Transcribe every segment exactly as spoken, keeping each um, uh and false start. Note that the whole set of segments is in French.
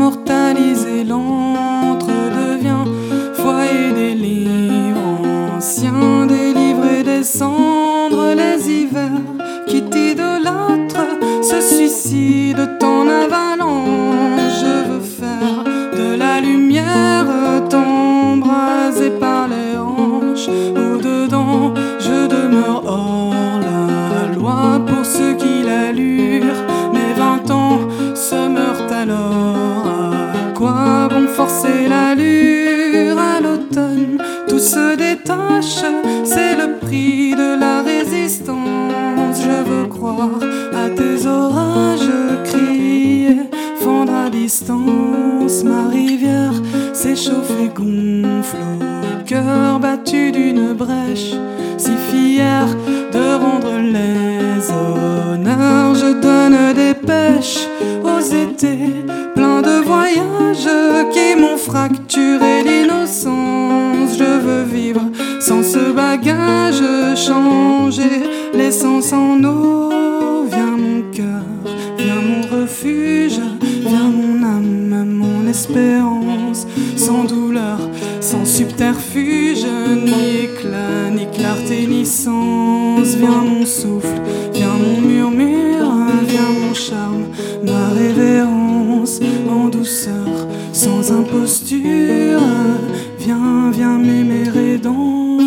immortalisé, l'antre devient foyer des livres anciens, des livres et des cendres, les hivers qui t'idolâtrent se suicident en avalanche. Je veux faire de la lumière t'embraser par les hanches. Au-dedans, je demeure hors la loi pour ceux qui l'allurent. Mes vingt ans se meurent alors. À quoi bon forcer l'allure? À l'automne, tout se détache. C'est le prix de la résistance. Je veux croire à tes orages, crier, fondre à distance. Ma rivière s'échauffe et gonfle au cœur battu d'une brèche. Si fière de rendre les honneurs, je donne des pêches aux étés pleins de voyages qui m'ont fracturé l'innocence. Je veux vivre sans ce bagage, changer l'essence en eau. Viens mon cœur, viens mon refuge, viens mon âme, mon espérance. Sans douleur, sans subterfuge, ni éclat, ni clarté, ni sens. Viens mon souffle, viens mon murmure, viens mon charme, ma révérence. En douceur, sans imposture, viens, viens m'aimer et danse.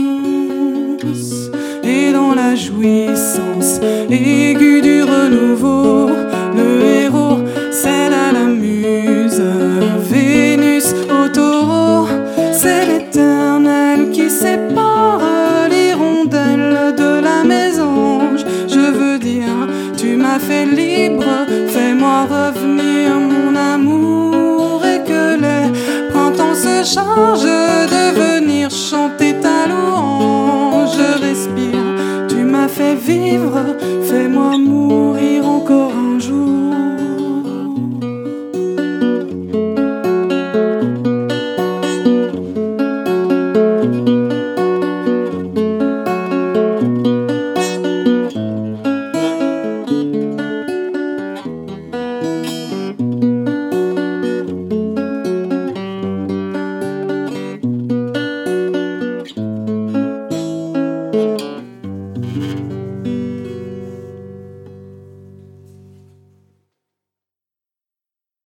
Et dans la jouissance aiguë du renouveau, le héros cède à la muse. Vénus au taureau, c'est l'éternel qui sépare l'hirondelle de la mésange. Je veux dire, tu m'as fait libre, fais-moi revenir mon amour, et que les printemps se chargent